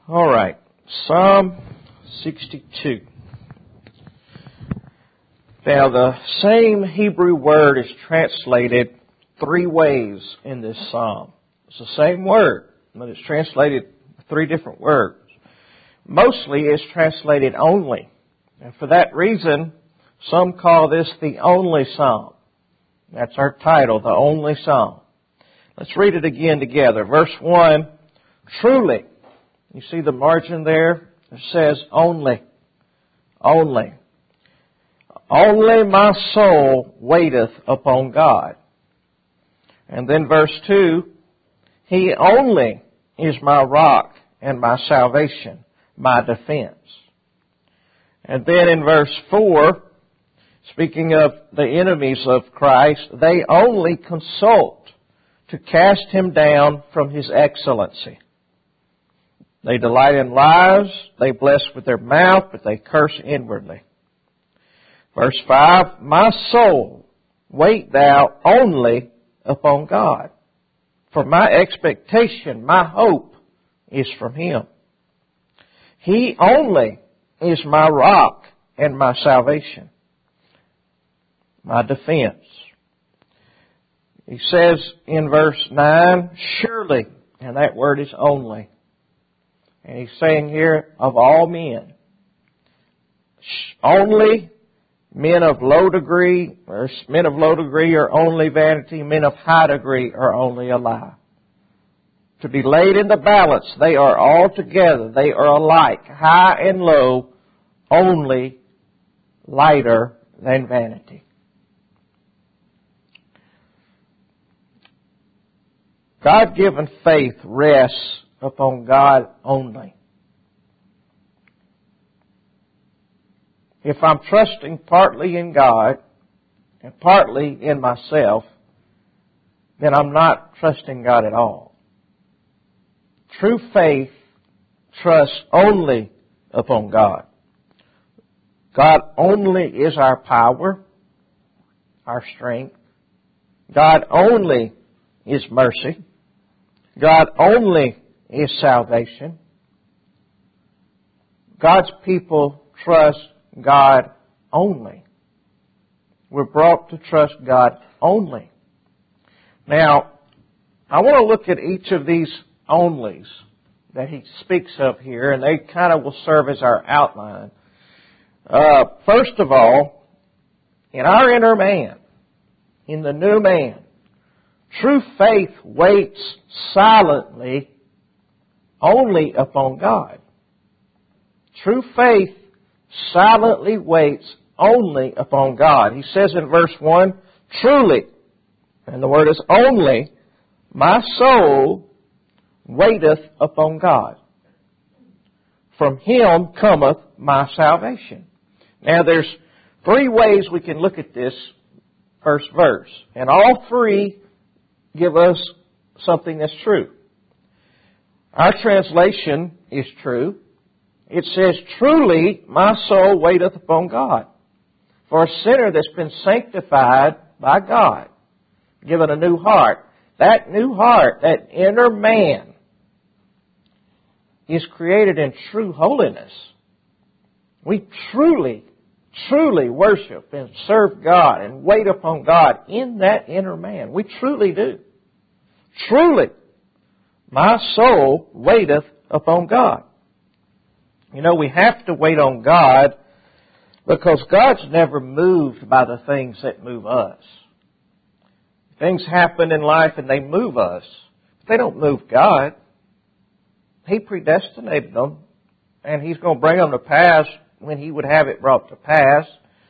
All right, Psalm 62. Now, the same Hebrew word is translated three ways in this psalm. It's the same word, but it's translated three different words. Mostly it's translated only. And for that reason, some call this the only psalm. That's our title, the only psalm. Let's read it again together. Verse 1, truly. You see the margin there? It says only. Only. Only my soul waiteth upon God. And then verse 2, He only is my rock and my salvation, my defense. And then in verse 4, speaking of the enemies of Christ, they only consult to cast Him down from His excellency. They delight in lies, they bless with their mouth, but they curse inwardly. Verse 5, my soul, wait thou only upon God. For my expectation, my hope is from Him. He only is my rock and my salvation, my defense. He says in verse 9, surely, and that word is only. And he's saying here, of all men, only men of low degree are only vanity, men of high degree are only a lie. To be laid in the balance, they are all together, they are alike, high and low, only lighter than vanity. God-given faith rests upon God only. If I'm trusting partly in God and partly in myself, then I'm not trusting God at all. True faith trusts only upon God. God only is our power, our strength. God only is mercy. God only is salvation. God's people trust God only. We're brought to trust God only. Now, I want to look at each of these onlys that he speaks of here, and they kind of will serve as our outline. First of all, in our inner man, in the new man, true faith waits silently only upon God. True faith silently waits only upon God. He says in verse 1, truly, and the word is only, my soul waiteth upon God. From Him cometh my salvation. Now there's three ways we can look at this first verse. And all three give us something that's true. Our translation is true. It says, truly my soul waiteth upon God. For a sinner that's been sanctified by God, given a new heart, that new heart, that inner man, is created in true holiness. We truly, truly worship and serve God and wait upon God in that inner man. We truly do. Truly, my soul waiteth upon God. You know, we have to wait on God because God's never moved by the things that move us. Things happen in life and they move us. But they don't move God. He predestinated them, and He's going to bring them to pass when He would have it brought to pass.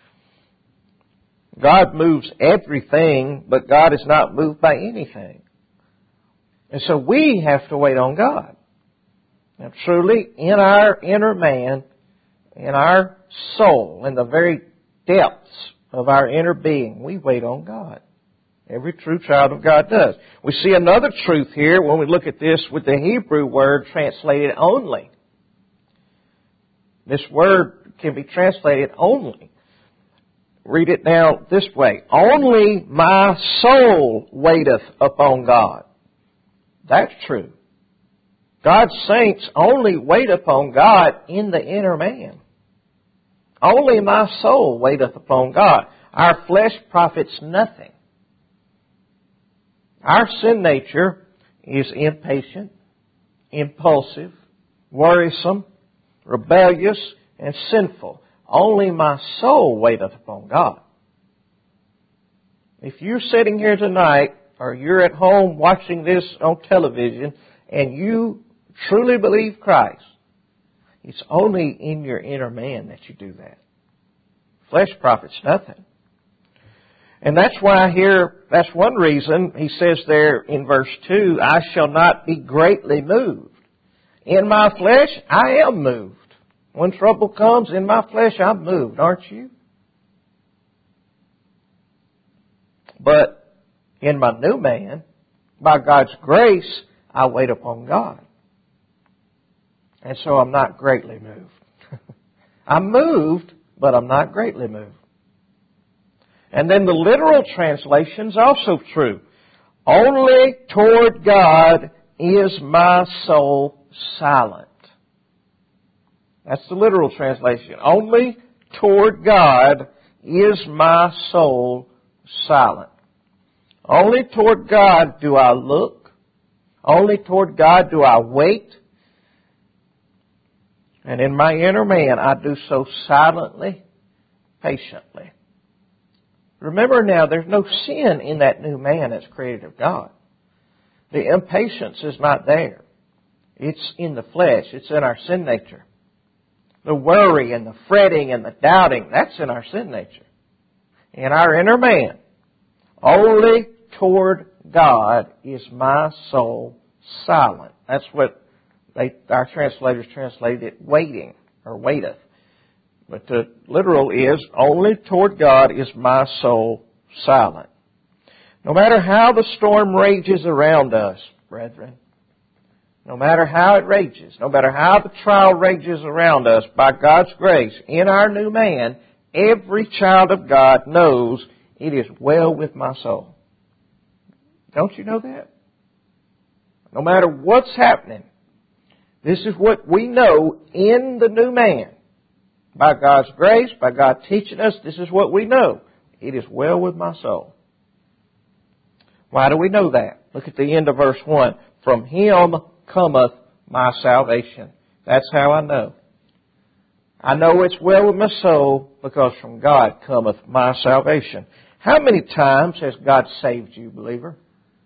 God moves everything, but God is not moved by anything. And so we have to wait on God. Now truly, in our inner man, in our soul, in the very depths of our inner being, we wait on God. Every true child of God does. We see another truth here when we look at this with the Hebrew word translated only. This word can be translated only. Read it now this way. Only my soul waiteth upon God. That's true. God's saints only wait upon God in the inner man. Only my soul waiteth upon God. Our flesh profits nothing. Our sin nature is impatient, impulsive, worrisome, rebellious, and sinful. Only my soul waiteth upon God. If you're sitting here tonight, or you're at home watching this on television, and you truly believe Christ, it's only in your inner man that you do that. Flesh profits nothing. And that's why here, that's one reason he says there in verse 2, I shall not be greatly moved. In my flesh, I am moved. When trouble comes, in my flesh, I'm moved, aren't you? But in my new man, by God's grace, I wait upon God. And so I'm not greatly moved. I'm moved, but I'm not greatly moved. And then the literal translation's also true. Only toward God is my soul silent. That's the literal translation. Only toward God is my soul silent. Only toward God do I look. Only toward God do I wait. And in my inner man, I do so silently, patiently. Remember now, there's no sin in that new man that's created of God. The impatience is not there. It's in the flesh. It's in our sin nature. The worry and the fretting and the doubting, that's in our sin nature. In our inner man, only toward God is my soul silent. That's what our translators translated it, waiting or waiteth. But the literal is, only toward God is my soul silent. No matter how the storm rages around us, brethren, no matter how it rages, no matter how the trial rages around us, by God's grace, in our new man, every child of God knows it is well with my soul. Don't you know that? No matter what's happening, this is what we know in the new man. By God's grace, by God teaching us, this is what we know. It is well with my soul. Why do we know that? Look at the end of verse 1. From Him cometh my salvation. That's how I know. I know it's well with my soul because from God cometh my salvation. How many times has God saved you, believer?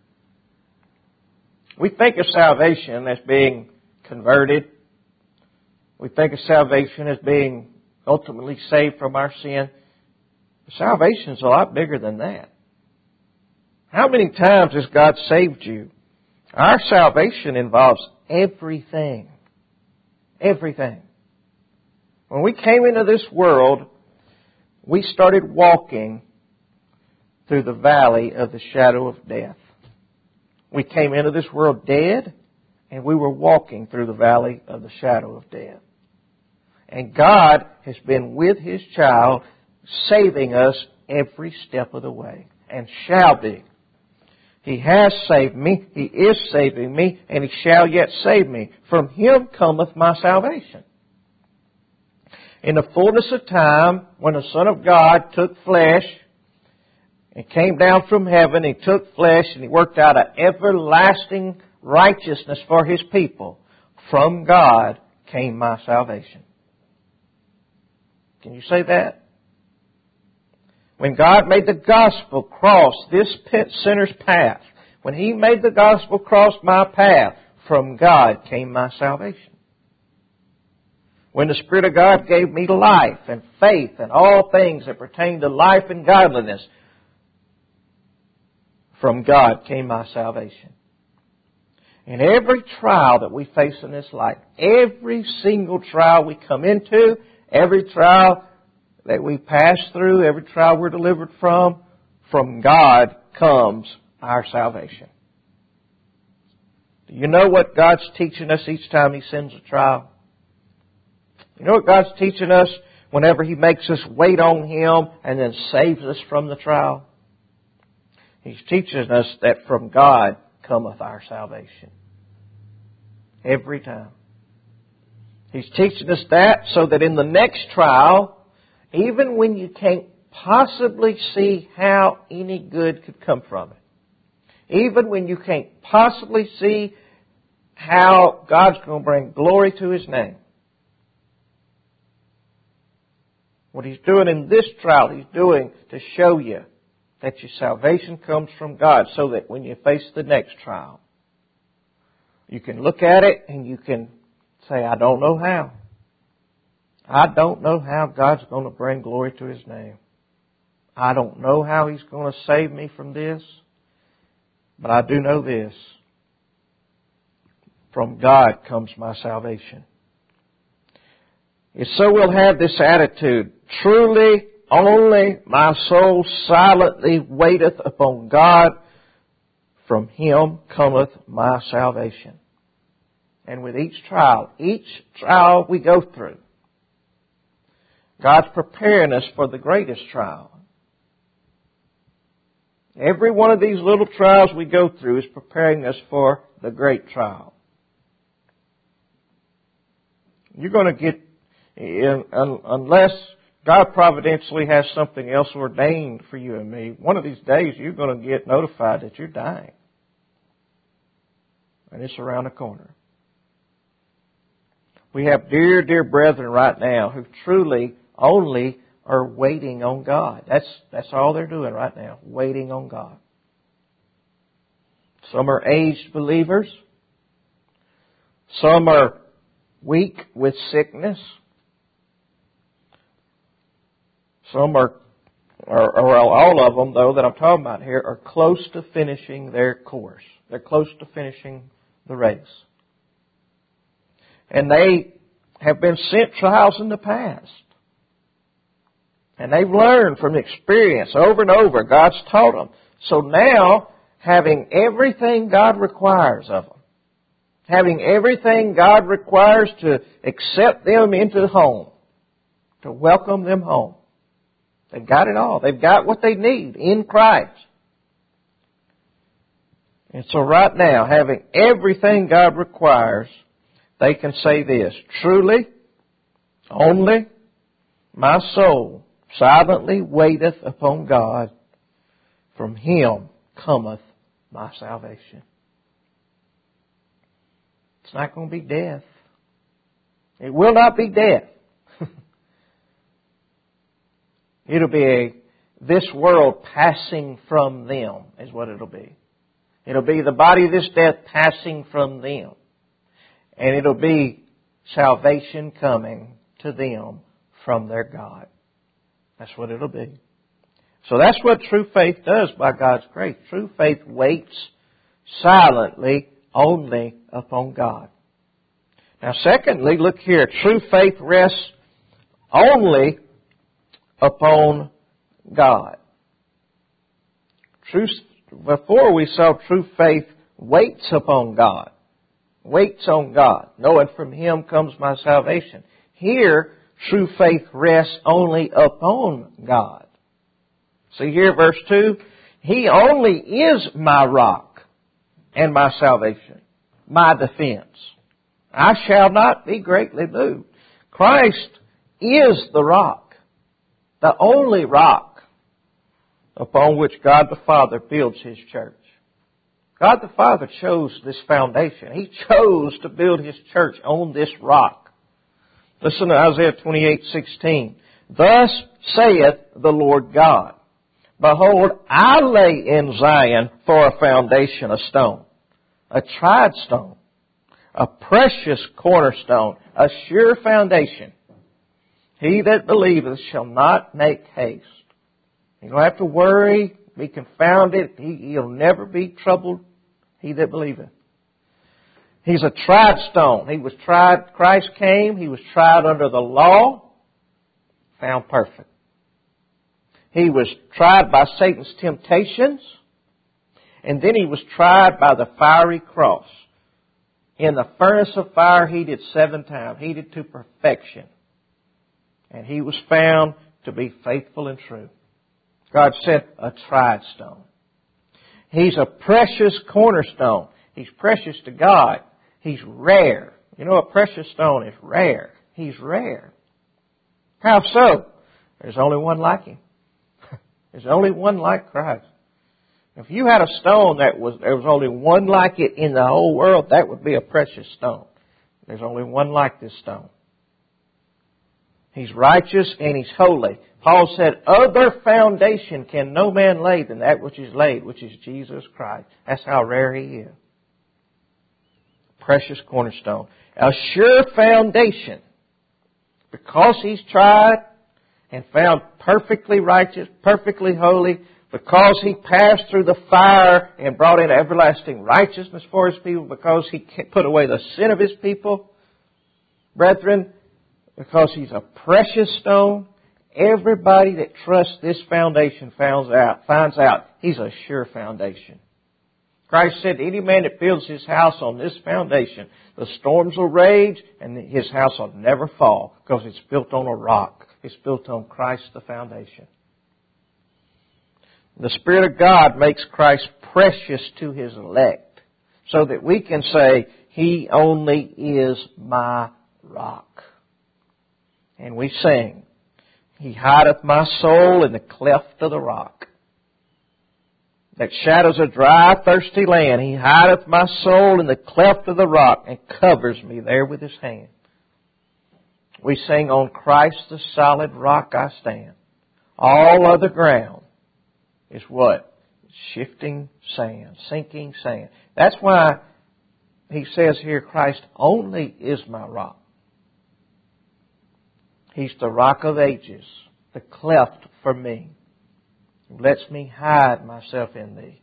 We think of salvation as being converted. We think of salvation as being ultimately saved from our sin. Salvation is a lot bigger than that. How many times has God saved you? Our salvation involves everything. Everything. When we came into this world, we started walking through the valley of the shadow of death. We came into this world dead, and we were walking through the valley of the shadow of death. And God has been with His child, saving us every step of the way, and shall be. He has saved me, He is saving me, and He shall yet save me. From Him cometh my salvation. In the fullness of time, when the Son of God took flesh and came down from heaven, He took flesh and He worked out an everlasting righteousness for His people. From God came my salvation. Can you say that? When God made the gospel cross this sinner's path, when He made the gospel cross my path, from God came my salvation. When the Spirit of God gave me life and faith and all things that pertain to life and godliness, from God came my salvation. In every trial that we face in this life, every single trial we come into, every trial that we pass through, every trial we're delivered from God comes our salvation. Do you know what God's teaching us each time He sends a trial? You know what God's teaching us whenever He makes us wait on Him and then saves us from the trial? He's teaching us that from God cometh our salvation. Every time. He's teaching us that so that in the next trial, even when you can't possibly see how any good could come from it, even when you can't possibly see how God's going to bring glory to His name, what He's doing in this trial, He's doing to show you that your salvation comes from God, so that when you face the next trial, you can look at it and you can say, I don't know how. I don't know how God's going to bring glory to His name. I don't know how He's going to save me from this. But I do know this. From God comes my salvation. And so we'll have this attitude. Truly, only my soul silently waiteth upon God. From Him cometh my salvation. And with each trial we go through, God's preparing us for the greatest trial. Every one of these little trials we go through is preparing us for the great trial. You're going to get, unless God providentially has something else ordained for you and me, one of these days you're going to get notified that you're dying. And it's around the corner. We have dear, dear brethren right now who truly only are waiting on God. That's all they're doing right now, waiting on God. Some are aged believers. Some are weak with sickness. Some are all of them, though, that I'm talking about here, are close to finishing their course. They're close to finishing the race. And they have been sent trials in the past. And they've learned from experience over and over. God's taught them. So now, having everything God requires of them, having everything God requires to accept them into the home, to welcome them home, they've got it all. They've got what they need in Christ. And so right now, having everything God requires, they can say this, truly, only my soul silently waiteth upon God. From Him cometh my salvation. It's not going to be death. It will not be death. It'll be this world passing from them is what it'll be. It'll be the body of this death passing from them. And it'll be salvation coming to them from their God. That's what it'll be. So that's what true faith does by God's grace. True faith waits silently only upon God. Now secondly, look here. True faith rests only upon God. Before we saw true faith waits upon God. Waits on God, knowing from Him comes my salvation. Here, true faith rests only upon God. See here, verse 2, He only is my rock and my salvation, my defense. I shall not be greatly moved. Christ is the rock, the only rock upon which God the Father builds His church. God the Father chose this foundation. He chose to build His church on this rock. Listen to Isaiah 28:16. Thus saith the Lord God, Behold, I lay in Zion for a foundation, a stone, a tried stone, a precious cornerstone, a sure foundation. He that believeth shall not make haste. You don't have to worry, be confounded. He'll never be troubled. He that believeth. He's a tried stone. He was tried. Christ came. He was tried under the law. Found perfect. He was tried by Satan's temptations. And then He was tried by the fiery cross. In the furnace of fire, heated 7 times. Heated to perfection. And He was found to be faithful and true. God said, a tried stone. He's a precious cornerstone. He's precious to God. He's rare. You know, a precious stone is rare. He's rare. How so? There's only one like Him. There's only one like Christ. If you had a stone there was only one like it in the whole world, that would be a precious stone. There's only one like this stone. He's righteous and He's holy. Paul said, other foundation can no man lay than that which is laid, which is Jesus Christ. That's how rare He is. Precious cornerstone. A sure foundation. Because He's tried and found perfectly righteous, perfectly holy, because He passed through the fire and brought in everlasting righteousness for His people, because He put away the sin of His people, brethren, because He's a precious stone, everybody that trusts this foundation finds out He's a sure foundation. Christ said, any man that builds his house on this foundation, the storms will rage and his house will never fall because it's built on a rock. It's built on Christ the foundation. The Spirit of God makes Christ precious to His elect so that we can say, He only is my rock. And we sing, He hideth my soul in the cleft of the rock, that shadows a dry, thirsty land. He hideth my soul in the cleft of the rock and covers me there with His hand. We sing, on Christ the solid rock I stand. All other ground is what? Shifting sand, sinking sand. That's why he says here, Christ only is my rock. He's the rock of ages, the cleft for me. He lets me hide myself in Thee.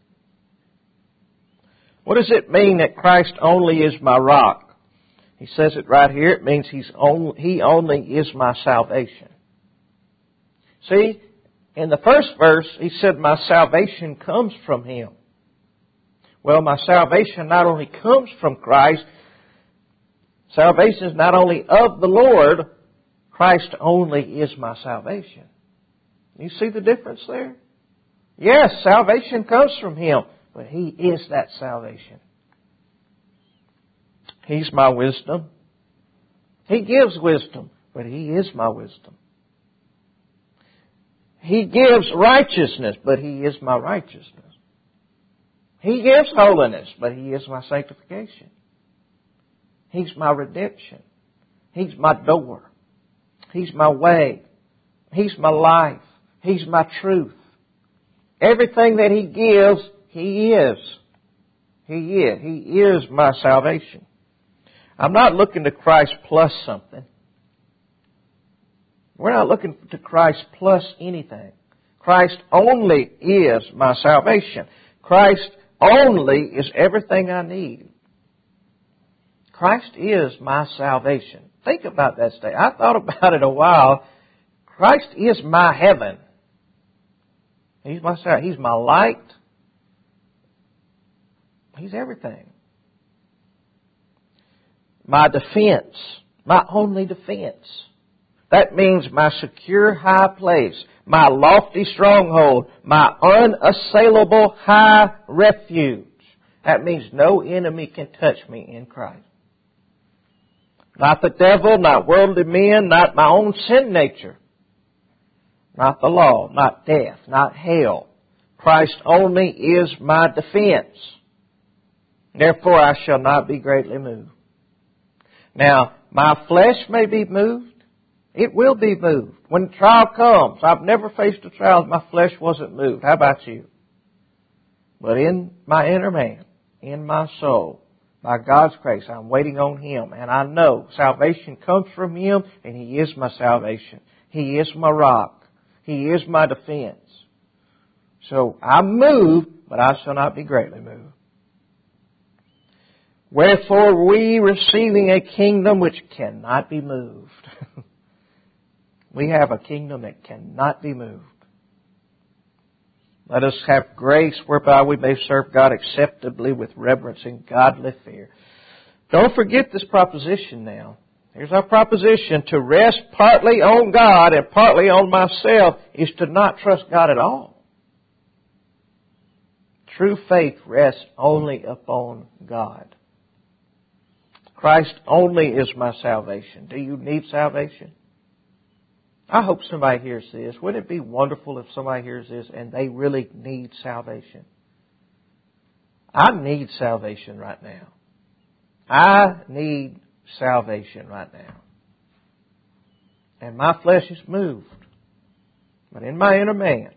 What does it mean that Christ only is my rock? He says it right here. It means He only is my salvation. See, in the first verse, He said, my salvation comes from Him. Well, my salvation not only comes from Christ, salvation is not only of the Lord, Christ only is my salvation. You see the difference there? Yes, salvation comes from Him, but He is that salvation. He's my wisdom. He gives wisdom, but He is my wisdom. He gives righteousness, but He is my righteousness. He gives holiness, but He is my sanctification. He's my redemption. He's my door. He's my way. He's my life. He's my truth. Everything that He gives, He is. He is. He is my salvation. I'm not looking to Christ plus something. We're not looking to Christ plus anything. Christ only is my salvation. Christ only is everything I need. Christ is my salvation. Think about that statement. I thought about it a while. Christ is my heaven. He's my salvation. He's my light. He's everything. My defense. My only defense. That means my secure high place, my lofty stronghold, my unassailable high refuge. That means no enemy can touch me in Christ. Not the devil, not worldly men, not my own sin nature. Not the law, not death, not hell. Christ only is my defense. Therefore I shall not be greatly moved. Now, my flesh may be moved. It will be moved. When trial comes, I've never faced a trial that my flesh wasn't moved. How about you? But in my inner man, in my soul, by God's grace, I'm waiting on Him. And I know salvation comes from Him, and He is my salvation. He is my rock. He is my defense. So I'm moved, but I shall not be greatly moved. Wherefore we, receiving a kingdom which cannot be moved. We have a kingdom that cannot be moved. Let us have grace whereby we may serve God acceptably with reverence and godly fear. Don't forget this proposition now. Here's our proposition. To rest partly on God and partly on myself is to not trust God at all. True faith rests only upon God. Christ only is my salvation. Do you need salvation? I hope somebody hears this. Wouldn't it be wonderful if somebody hears this and they really need salvation? I need salvation right now. I need salvation right now. And my flesh is moved. But in my inner man,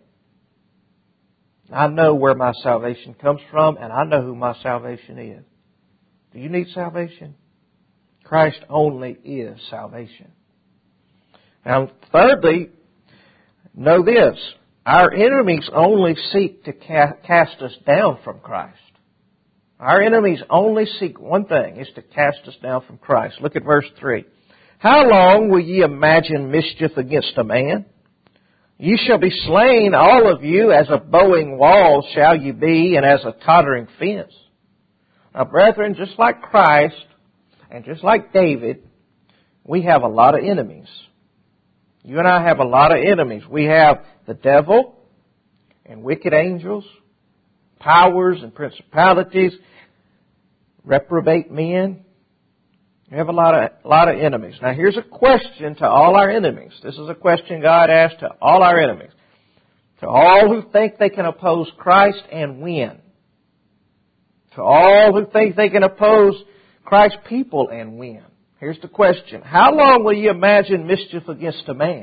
I know where my salvation comes from, and I know who my salvation is. Do you need salvation? Christ only is salvation. Now, thirdly, know this. Our enemies only seek to cast us down from Christ. Our enemies only seek one thing, is to cast us down from Christ. Look at verse 3. How long will ye imagine mischief against a man? You shall be slain, all of you, as a bowing wall shall you be, and as a tottering fence. Now, brethren, just like Christ, and just like David, we have a lot of enemies. You and I have a lot of enemies. We have the devil and wicked angels, powers and principalities, reprobate men. We have a lot of enemies. Now here's a question to all our enemies. This is a question God asked to all our enemies. To all who think they can oppose Christ and win. To all who think they can oppose Christ's people and win. Here's the question. How long will you imagine mischief against a man?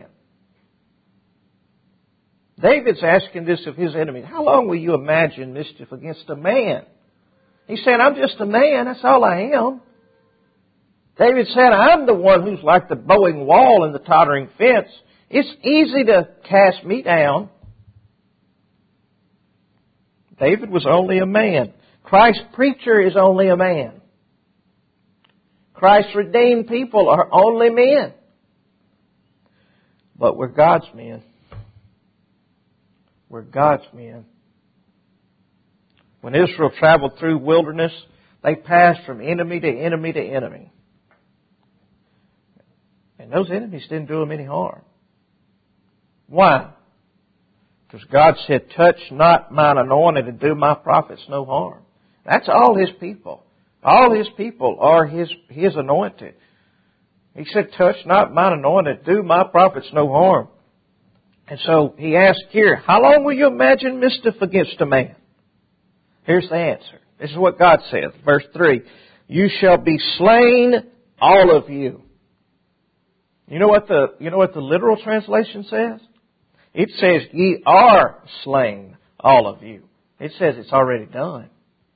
David's asking this of his enemies. How long will you imagine mischief against a man? He's saying, I'm just a man. That's all I am. David said, I'm the one who's like the bowing wall and the tottering fence. It's easy to cast me down. David was only a man. Christ's preacher is only a man. Christ's redeemed people are only men. But we're God's men. We're God's men. When Israel traveled through wilderness, they passed from enemy to enemy to enemy. And those enemies didn't do them any harm. Why? Because God said, touch not mine anointed and do my prophets no harm. That's all His people. All His people are His anointed. He said, touch not mine anointed, do my prophets no harm. And so He asked here, how long will you imagine mischief against a man? Here's the answer. This is what God says. Verse 3. You shall be slain, all of you. You know what the literal translation says? It says, ye are slain, all of you. It says it's already done.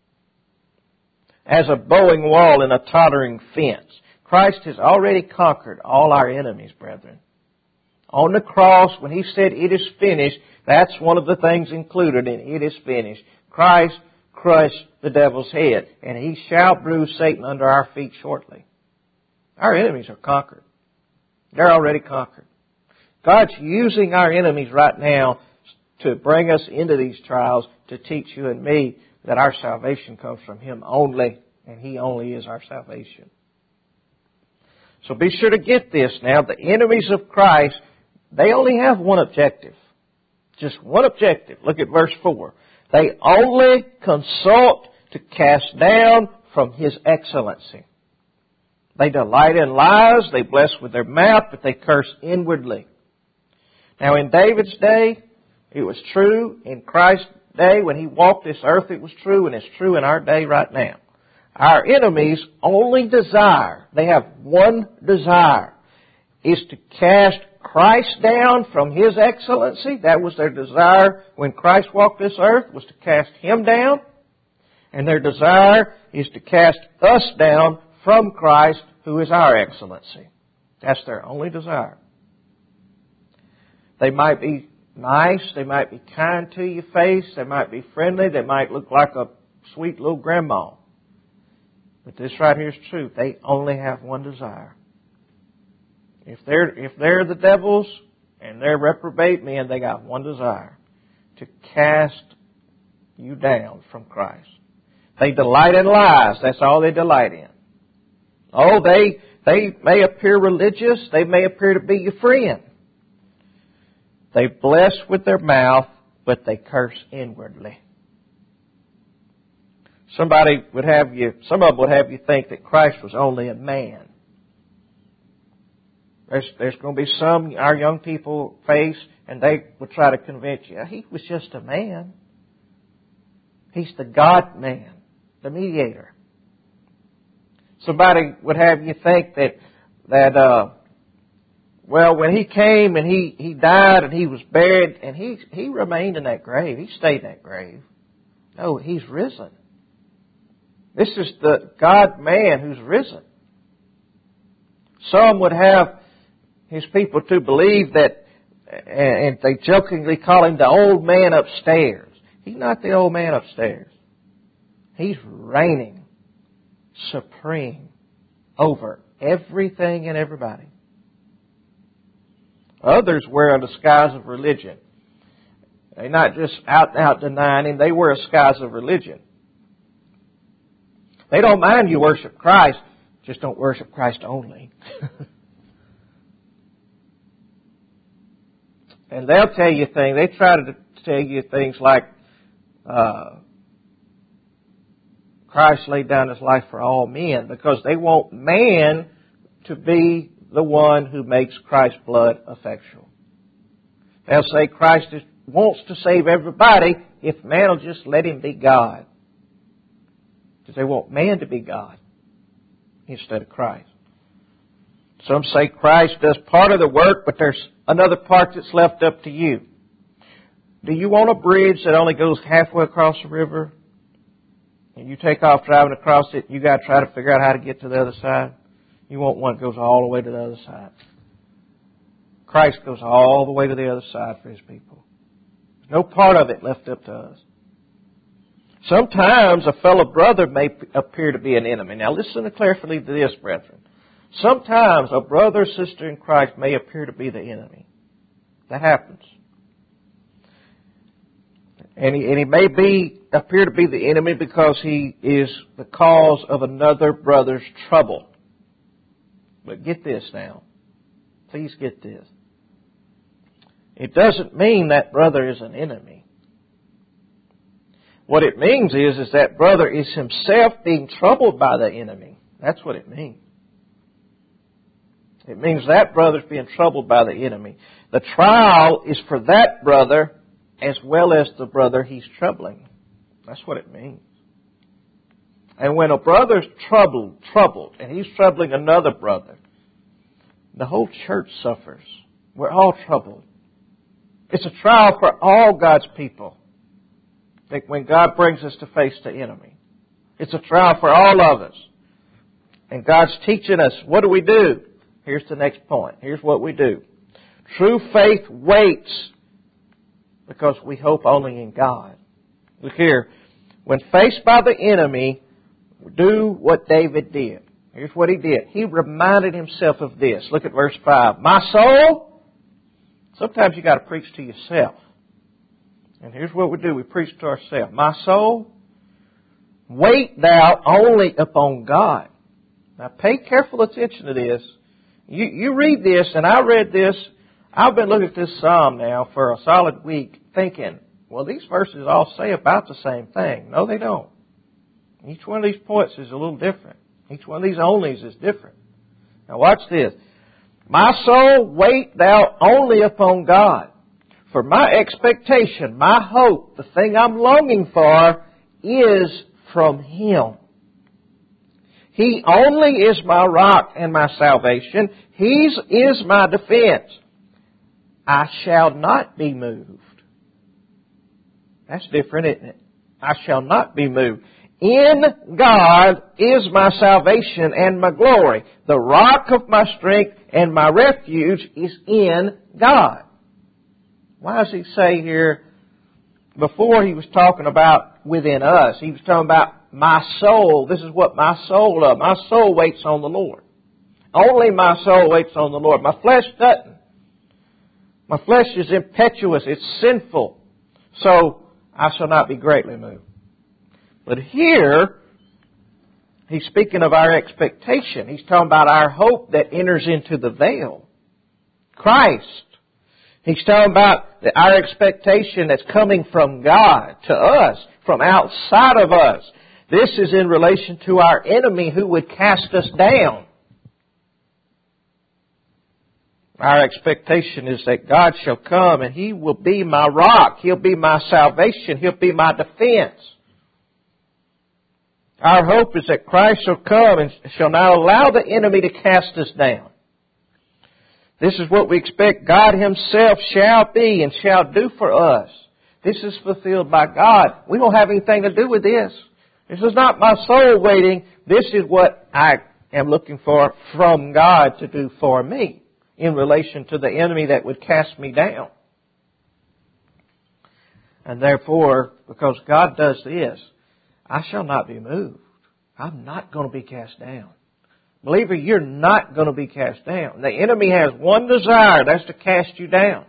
As a bowing wall and a tottering fence. Christ has already conquered all our enemies, brethren. On the cross, when He said it is finished, that's one of the things included in it is finished. Christ crushed the devil's head, and He shall bruise Satan under our feet shortly. Our enemies are conquered. They're already conquered. God's using our enemies right now to bring us into these trials to teach you and me that our salvation comes from Him only, and He only is our salvation. So be sure to get this now. The enemies of Christ, they only have one objective. Just one objective. Look at verse 4. They only consult to cast down from His excellency. They delight in lies, they bless with their mouth, but they curse inwardly. Now in David's day, it was true. In Christ's day, when He walked this earth, it was true, and it's true in our day right now. Our enemies only desire, they have one desire, is to cast Christ down from His excellency. That was their desire when Christ walked this earth, was to cast Him down. And their desire is to cast us down from Christ, who is our excellency. That's their only desire. They might be nice, they might be kind to your face, they might be friendly, they might look like a sweet little grandma. But this right here is true. They only have one desire. If they're the devils and they're reprobate men, they got one desire: to cast you down from Christ. They delight in lies. That's all they delight in. Oh, they may appear religious. They may appear to be your friend. They bless with their mouth, but they curse inwardly. some of them would have you think that Christ was only a man. There's going to be some our young people face, and they would try to convince you, he was just a man. He's the God-man, the mediator. Somebody would have you think that when he came and he died and he was buried and he remained in that grave. He stayed in that grave. No, he's risen. This is the God-man who's risen. Some would have his people to believe that, and they jokingly call him the old man upstairs. He's not the old man upstairs. He's reigning supreme over everything and everybody. Others wear a disguise of religion. They're not just out and out denying him. They wear a disguise of religion. They don't mind you worship Christ, just don't worship Christ only. And they'll tell you things. They try to tell you things like Christ laid down His life for all men, because they want man to be the one who makes Christ's blood effectual. They'll say Christ wants to save everybody if man will just let Him be God. Because they want man to be God instead of Christ. Some say Christ does part of the work, but there's another part that's left up to you. Do you want a bridge that only goes halfway across the river? And you take off driving across it, you got to try to figure out how to get to the other side? You want one that goes all the way to the other side. Christ goes all the way to the other side for His people. There's no part of it left up to us. Sometimes a fellow brother may appear to be an enemy. Now listen carefully to this, brethren. Sometimes a brother or sister in Christ may appear to be the enemy. That happens. And he may appear to be the enemy because he is the cause of another brother's trouble. But get this now. Please get this. It doesn't mean that brother is an enemy. What it means is that brother is himself being troubled by the enemy. That's what it means. It means that brother's being troubled by the enemy. The trial is for that brother as well as the brother he's troubling. That's what it means. And when a brother's troubled, and he's troubling another brother, the whole church suffers. We're all troubled. It's a trial for all God's people. Like when God brings us to face the enemy. It's a trial for all of us. And God's teaching us, what do? Here's the next point. Here's what we do. True faith waits because we hope only in God. Look here. When faced by the enemy, do what David did. Here's what he did. He reminded himself of this. Look at verse 5. My soul. Sometimes you got to preach to yourself. And here's what we do. We preach to ourselves. My soul, wait thou only upon God. Now pay careful attention to this. You read this, and I read this. I've been looking at this psalm now for a solid week thinking, well, these verses all say about the same thing. No, they don't. Each one of these points is a little different. Each one of these onlys is different. Now watch this. My soul, wait thou only upon God. For my expectation, my hope, the thing I'm longing for is from Him. He only is my rock and my salvation. He is my defense. I shall not be moved. That's different, isn't it? I shall not be moved. In God is my salvation and my glory. The rock of my strength and my refuge is in God. Why does he say here, before he was talking about within us, he was talking about my soul. This is what my soul loves. My soul waits on the Lord. Only my soul waits on the Lord. My flesh doesn't. My flesh is impetuous. It's sinful. So I shall not be greatly moved. But here, he's speaking of our expectation. He's talking about our hope that enters into the veil. Christ. He's talking about our expectation that's coming from God to us, from outside of us. This is in relation to our enemy who would cast us down. Our expectation is that God shall come and He will be my rock. He'll be my salvation. He'll be my defense. Our hope is that Christ shall come and shall not allow the enemy to cast us down. This is what we expect God Himself shall be and shall do for us. This is fulfilled by God. We don't have anything to do with this. This is not my soul waiting. This is what I am looking for from God to do for me in relation to the enemy that would cast me down. And therefore, because God does this, I shall not be moved. I'm not going to be cast down. Believer, you're not going to be cast down. The enemy has one desire, that's to cast you down.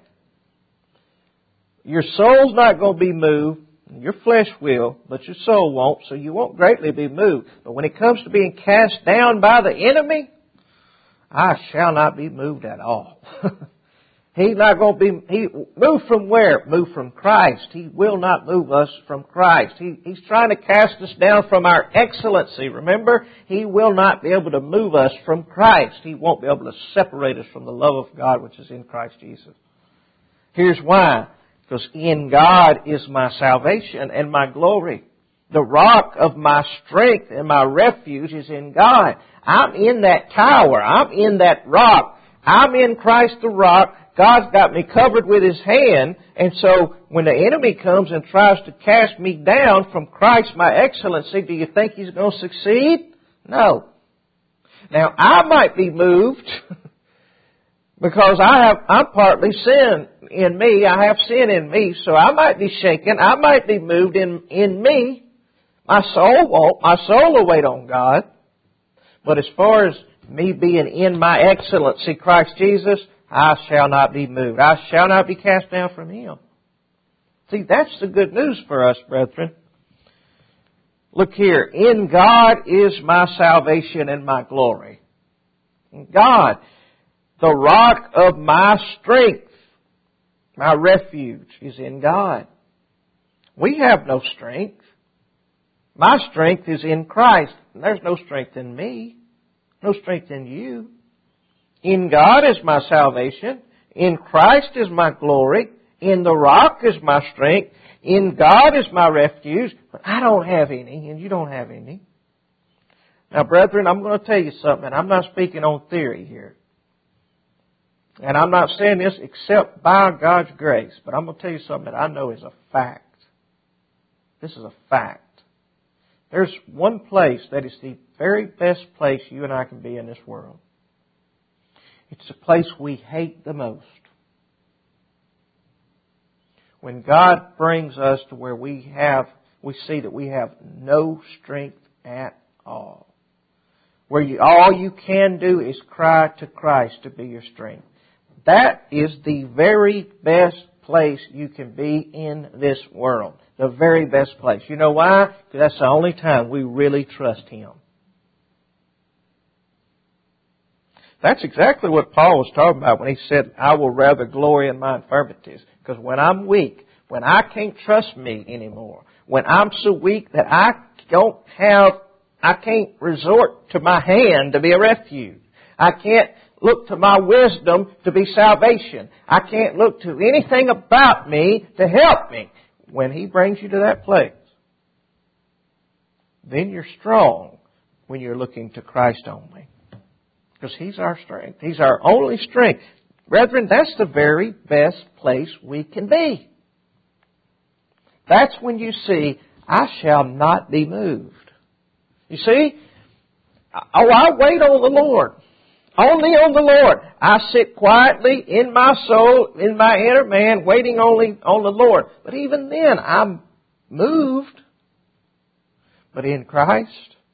Your soul's not going to be moved. Your flesh will, but your soul won't, so you won't greatly be moved. But when it comes to being cast down by the enemy, I shall not be moved at all. He's not going to be moved from where? Moved from Christ. He will not move us from Christ. He's trying to cast us down from our excellency. Remember, He will not be able to move us from Christ. He won't be able to separate us from the love of God which is in Christ Jesus. Here's why. Because in God is my salvation and my glory. The rock of my strength and my refuge is in God. I'm in that tower. I'm in that rock. I'm in Christ the rock. God's got me covered with His hand. And so when the enemy comes and tries to cast me down from Christ, my excellency, do you think he's going to succeed? No. Now, I might be moved because I'm partly sin in me. I have sin in me, so I might be shaken. I might be moved in me. My soul won't. My soul will wait on God. But as far as me being in my excellency, Christ Jesus, I shall not be moved. I shall not be cast down from Him. See, that's the good news for us, brethren. Look here. In God is my salvation and my glory. In God, the rock of my strength, my refuge is in God. We have no strength. My strength is in Christ. And there's no strength in me. No strength in you. In God is my salvation. In Christ is my glory. In the rock is my strength. In God is my refuge. But I don't have any, and you don't have any. Now, brethren, I'm going to tell you something. I'm not speaking on theory here. And I'm not saying this except by God's grace. But I'm going to tell you something that I know is a fact. This is a fact. There's one place that is the very best place you and I can be in this world. It's the place we hate the most. When God brings us to where we see that we have no strength at all. Where all you can do is cry to Christ to be your strength. That is the very best place you can be in this world. The very best place. You know why? Because that's the only time we really trust Him. That's exactly what Paul was talking about when he said, I will rather glory in my infirmities. Because when I'm weak, when I can't trust me anymore, when I'm so weak that I can't resort to my hand to be a refuge. I can't look to my wisdom to be salvation. I can't look to anything about me to help me. When He brings you to that place, then you're strong when you're looking to Christ only. Because He's our strength. He's our only strength. Brethren, that's the very best place we can be. That's when you see, I shall not be moved. You see? I wait on the Lord. Only on the Lord. I sit quietly in my soul, in my inner man, waiting only on the Lord. But even then, I'm moved. But in Christ,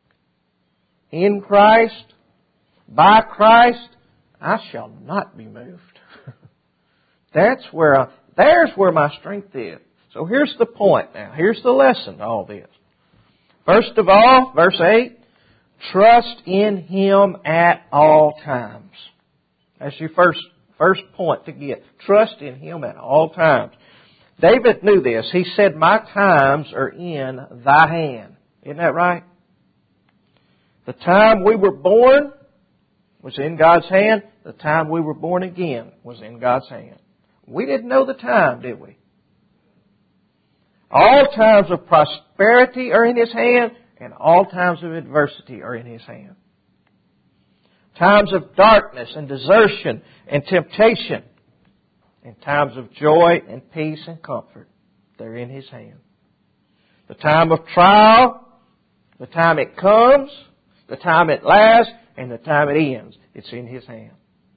by Christ, I shall not be moved. There's where my strength is. So here's the point now. Here's the lesson to all this. First of all, verse 8, trust in Him at all times. That's your first point to get. Trust in Him at all times. David knew this. He said, my times are in Thy hand. Isn't that right? The time we were born was in God's hand. The time we were born again was in God's hand. We didn't know the time, did we? All times of prosperity are in His hand, and all times of adversity are in His hand. Times of darkness and desertion and temptation, and times of joy and peace and comfort, they're in His hand. The time of trial, the time it comes, the time it lasts, and the time it ends, it's in His hand.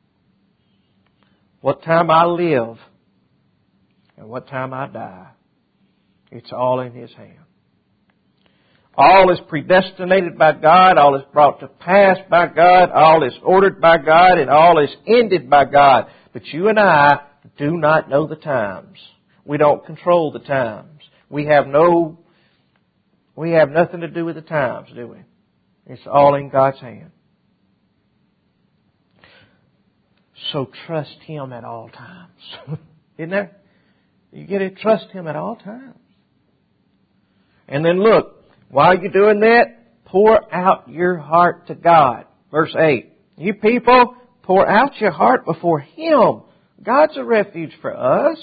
What time I live and what time I die, it's all in His hand. All is predestinated by God, all is brought to pass by God, all is ordered by God, and all is ended by God. But you and I do not know the times. We don't control the times. We have nothing to do with the times, do we? It's all in God's hand. So trust Him at all times. Isn't there? You get it? Trust Him at all times. And then look, while you're doing that, pour out your heart to God. Verse 8. You people, pour out your heart before Him. God's a refuge for us.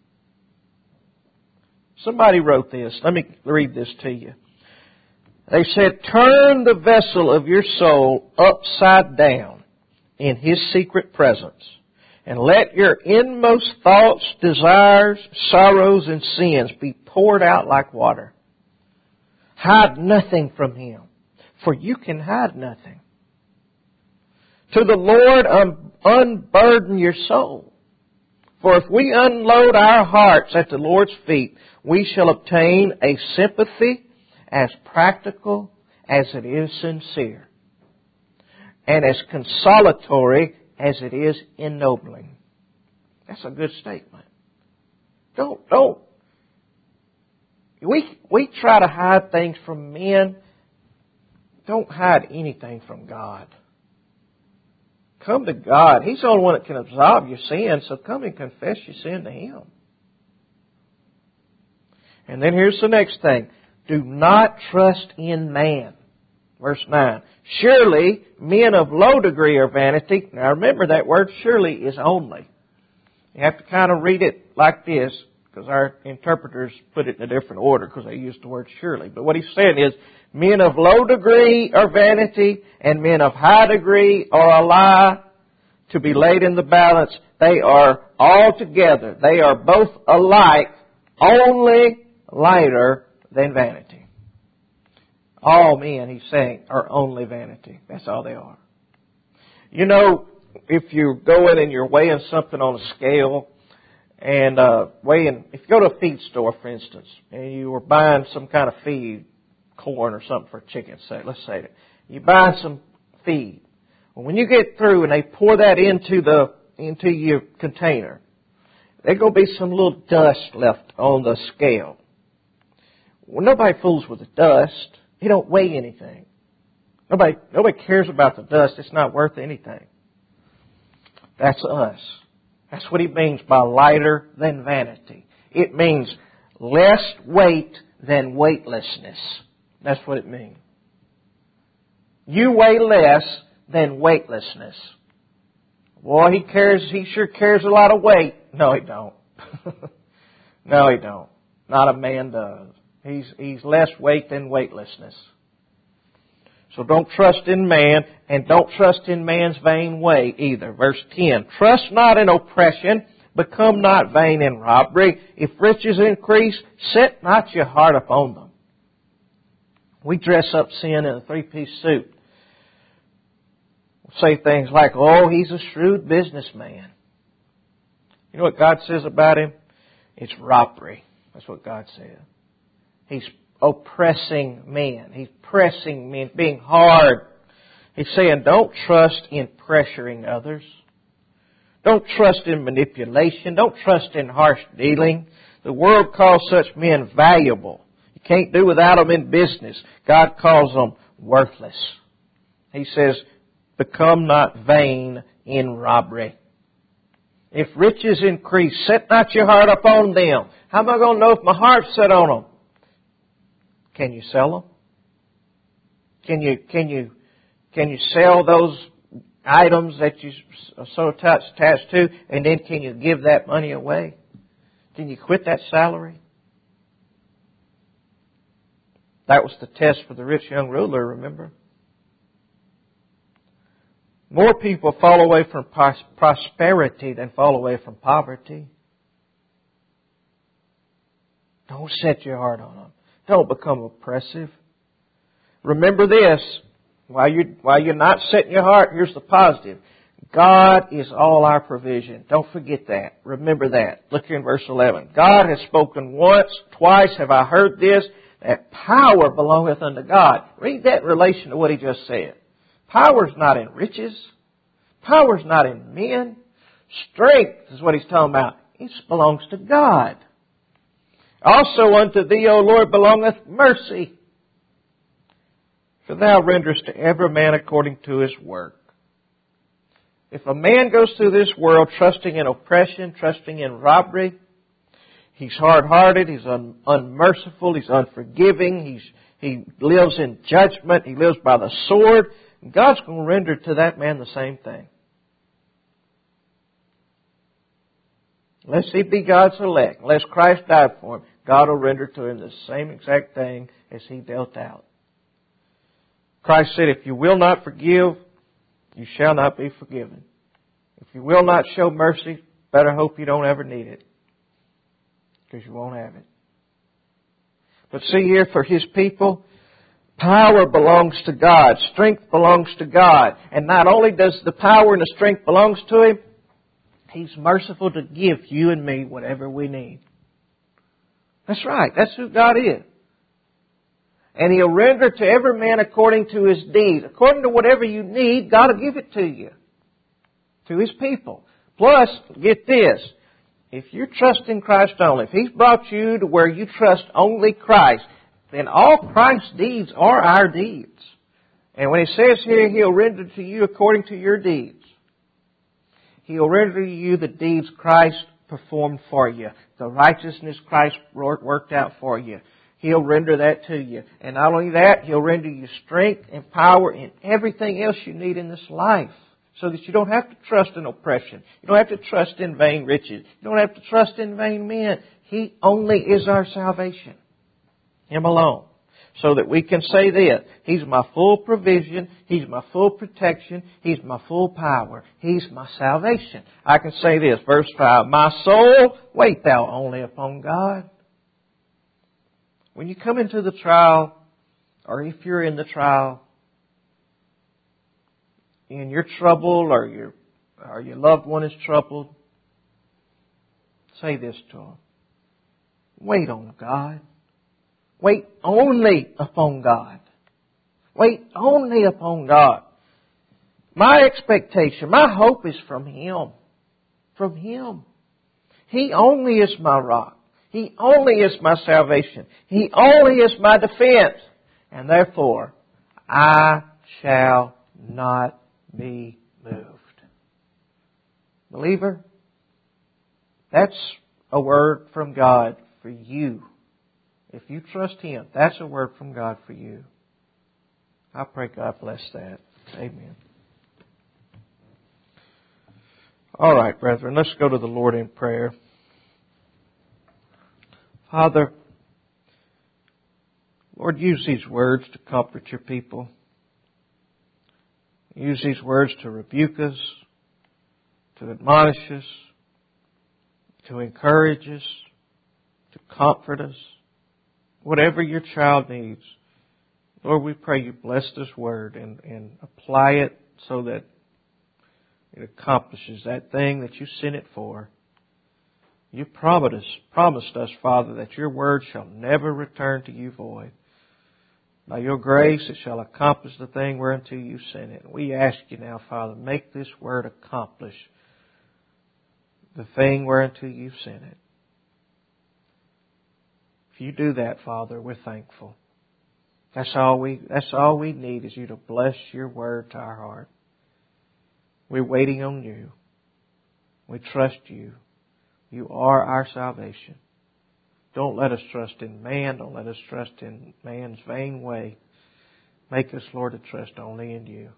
Somebody wrote this. Let me read this to you. They said, turn the vessel of your soul upside down in His secret presence, and let your inmost thoughts, desires, sorrows, and sins be poured out like water. Hide nothing from Him, for you can hide nothing. To the Lord unburden your soul. For if we unload our hearts at the Lord's feet, we shall obtain a sympathy as practical as it is sincere, and as consolatory as it is ennobling. That's a good statement. Don't. We try to hide things from men. Don't hide anything from God. Come to God. He's the only one that can absolve your sin, so come and confess your sin to Him. And then here's the next thing. Do not trust in man. Verse 9. Surely men of low degree are vanity. Now remember that word surely is only. You have to kind of read it like this, because our interpreters put it in a different order because they used the word surely. But what he's saying is, men of low degree are vanity, and men of high degree are a lie to be laid in the balance. They are all together. They are both alike, only lighter than vanity. All men, he's saying, are only vanity. That's all they are. You know, if you're going and you're weighing something on a scale, and if you go to a feed store, for instance, and you were buying some kind of feed, corn or something for chickens, let's say that. You buy some feed. Well, when you get through and they pour that into your container, there's going to be some little dust left on the scale. Well, nobody fools with the dust. It don't weigh anything. Nobody cares about the dust. It's not worth anything. That's us. That's what he means by lighter than vanity. It means less weight than weightlessness. That's what it means. You weigh less than weightlessness. Boy, he sure carries a lot of weight. No, he don't. No, he don't. Not a man does. He's less weight than weightlessness. So don't trust in man, and don't trust in man's vain way either. Verse 10, trust not in oppression, become not vain in robbery. If riches increase, set not your heart upon them. We dress up sin in a three-piece suit. We'll say things like, oh, he's a shrewd businessman. You know what God says about him? It's robbery. That's what God says. He's oppressing men. He's pressing men, being hard. He's saying, don't trust in pressuring others. Don't trust in manipulation. Don't trust in harsh dealing. The world calls such men valuable. You can't do without them in business. God calls them worthless. He says, become not vain in robbery. If riches increase, set not your heart upon them. How am I going to know if my heart's set on them? Can you sell them? Can you sell those items that you are so attached to, and then can you give that money away? Can you quit that salary? That was the test for the rich young ruler, remember? More people fall away from prosperity than fall away from poverty. Don't set your heart on them. Don't become oppressive. Remember this. While you're not setting your heart, here's the positive. God is all our provision. Don't forget that. Remember that. Look here in verse 11. God has spoken once, twice have I heard this, that power belongeth unto God. Read that in relation to what He just said. Power's not in riches. Power's not in men. Strength is what He's talking about. It belongs to God. Also unto Thee, O Lord, belongeth mercy. For Thou renderest to every man according to his work. If a man goes through this world trusting in oppression, trusting in robbery, he's hard-hearted, he's unmerciful, he's unforgiving, he lives in judgment, he lives by the sword, God's going to render to that man the same thing. Unless he be God's elect, unless Christ died for him, God will render to him the same exact thing as He dealt out. Christ said, if you will not forgive, you shall not be forgiven. If you will not show mercy, better hope you don't ever need it. Because you won't have it. But see here, for His people, power belongs to God. Strength belongs to God. And not only does the power and the strength belongs to Him, He's merciful to give you and me whatever we need. That's right. That's who God is. And He'll render to every man according to his deed. According to whatever you need, God will give it to you. To His people. Plus, get this. If you trust in Christ only, if He's brought you to where you trust only Christ, then all Christ's deeds are our deeds. And when He says here, He'll render to you according to your deeds, He'll render to you the deeds Christ performed for you. The righteousness Christ worked out for you. He'll render that to you. And not only that, He'll render you strength and power and everything else you need in this life. So that you don't have to trust in oppression. You don't have to trust in vain riches. You don't have to trust in vain men. He only is our salvation. Him alone. So that we can say this. He's my full provision. He's my full protection. He's my full power. He's my salvation. I can say this. Verse 5. My soul, wait thou only upon God. When you come into the trial, or if you're in the trial, and you're troubled, or your loved one is troubled, say this to them. Wait on God. Wait only upon God. Wait only upon God. My expectation, my hope is from Him. From Him. He only is my rock. He only is my salvation. He only is my defense. And therefore, I shall not be moved. Believer, that's a word from God for you. If you trust Him, that's a word from God for you. I pray God bless that. Amen. All right, brethren, let's go to the Lord in prayer. Father, Lord, use these words to comfort Your people. Use these words to rebuke us, to admonish us, to encourage us, to comfort us. Whatever your child needs, Lord, we pray You bless this word and apply it so that it accomplishes that thing that You sent it for. You promised us, Father, that Your word shall never return to You void. By Your grace it shall accomplish the thing whereunto You sent it. We ask You now, Father, make this word accomplish the thing whereunto You sent it. If You do that, Father, we're thankful. That's all we need is You to bless Your word to our heart. We're waiting on You. We trust You. You are our salvation. Don't let us trust in man. Don't let us trust in man's vain way. Make us, Lord, to trust only in You.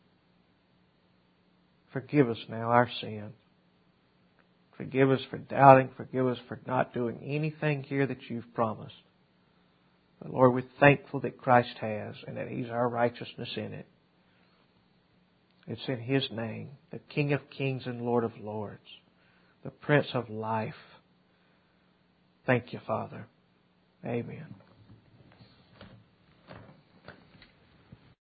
Forgive us now our sin. Forgive us for doubting. Forgive us for not doing anything here that You've promised. But Lord, we're thankful that Christ has and that He's our righteousness in it. It's in His name, the King of Kings and Lord of Lords, the Prince of Life. Thank You, Father. Amen.